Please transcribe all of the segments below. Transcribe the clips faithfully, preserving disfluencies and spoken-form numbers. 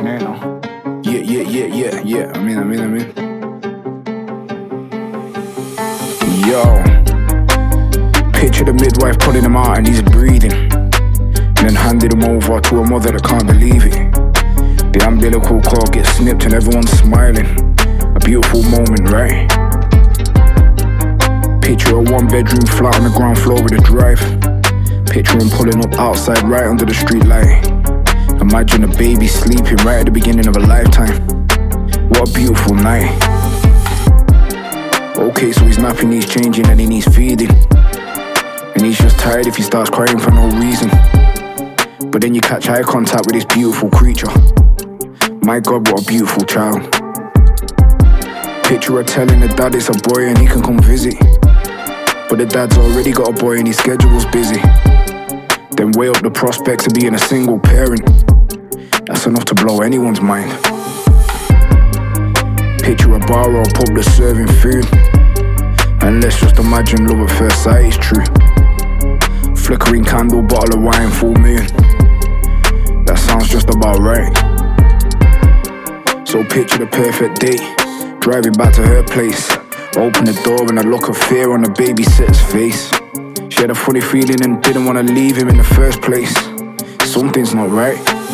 here now. Yeah, yeah, yeah, yeah, yeah. I mean, I mean, I mean. Yo. Picture the midwife pulling him out and he's breathing. And then handed him over to a mother that can't believe it. The umbilical cord gets snipped and everyone's smiling. A beautiful moment, right? Picture a one bedroom flat on the ground floor with a drive. Picture him pulling up outside right under the street light. Imagine a baby sleeping right at the beginning of a lifetime. What a beautiful night. Okay, so his napping needs changing and he needs feeding. And he's just tired if he starts crying for no reason. But then you catch eye contact with this beautiful creature. My God, what a beautiful child. Picture her telling the dad it's a boy and he can come visit. But the dad's already got a boy and his schedule's busy. Then weigh up the prospects of being a single parent. That's enough to blow anyone's mind. Picture a bar or a pub that's serving food. And let's just imagine love at first sight is true. Flickering candle, bottle of wine, full moon. That sounds just about right. So picture the perfect date. Driving back to her place. Open the door and a look of fear on the babysitter's face. She had a funny feeling and didn't want to leave him in the first place. Something's not right.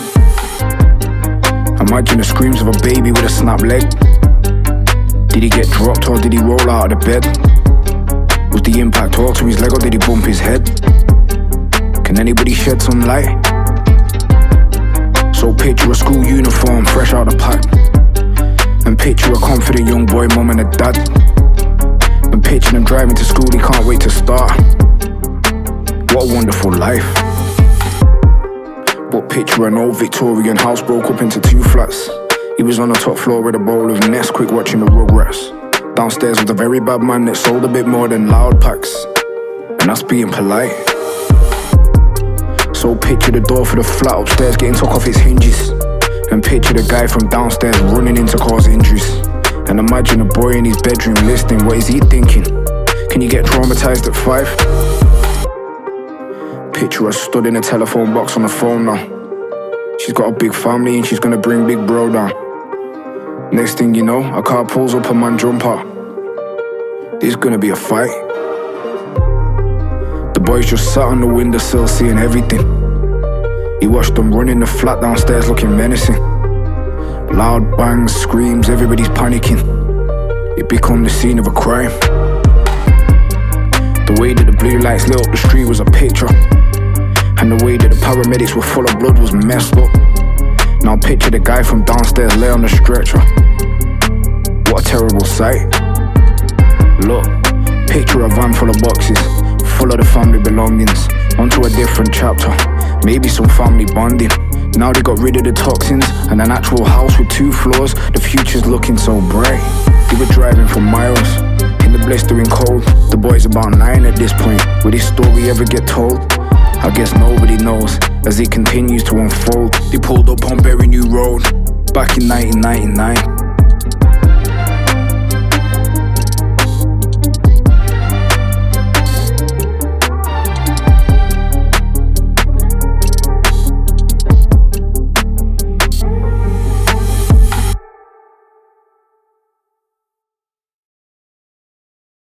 Imagine the screams of a baby with a snapped leg. Did he get dropped or did he roll out of the bed? Was the impact all to his leg or did he bump his head? Can anybody shed some light? So picture a school uniform fresh out the pack. And picture a confident young boy, mum and a dad. And picture them driving to school, he can't wait to start. What a wonderful life. But picture an old Victorian house broke up into two flats. He was on the top floor with a bowl of Nesquik watching the Rugrats. Downstairs was a very bad man that sold a bit more than loud packs. And that's being polite. So picture the door for the flat upstairs getting took off its hinges. And picture the guy from downstairs running in to cause injuries. And imagine a boy in his bedroom listening, what is he thinking? Can you get traumatized at five? Picture her stood in a telephone box on the phone now. She's got a big family and she's gonna bring big bro down. Next thing you know, a car pulls up, a man jump out. There's gonna be a fight. The boys just sat on the windowsill seeing everything. He watched them run in the flat downstairs looking menacing. Loud bangs, screams, everybody's panicking. It became the scene of a crime. The way that the blue lights lit up the street was a picture. And the way that the paramedics were full of blood was messed up. Now picture the guy from downstairs lay on the stretcher. What a terrible sight. Look, picture a van full of boxes, full of the family belongings. Onto a different chapter, maybe some family bonding. Now they got rid of the toxins and an actual house with two floors. The future's looking so bright. They were driving for miles in the blistering cold. The boy's about nine at this point. Will this story ever get told? I guess nobody knows as it continues to unfold. They pulled up on Berry New Road back in nineteen ninety-nine.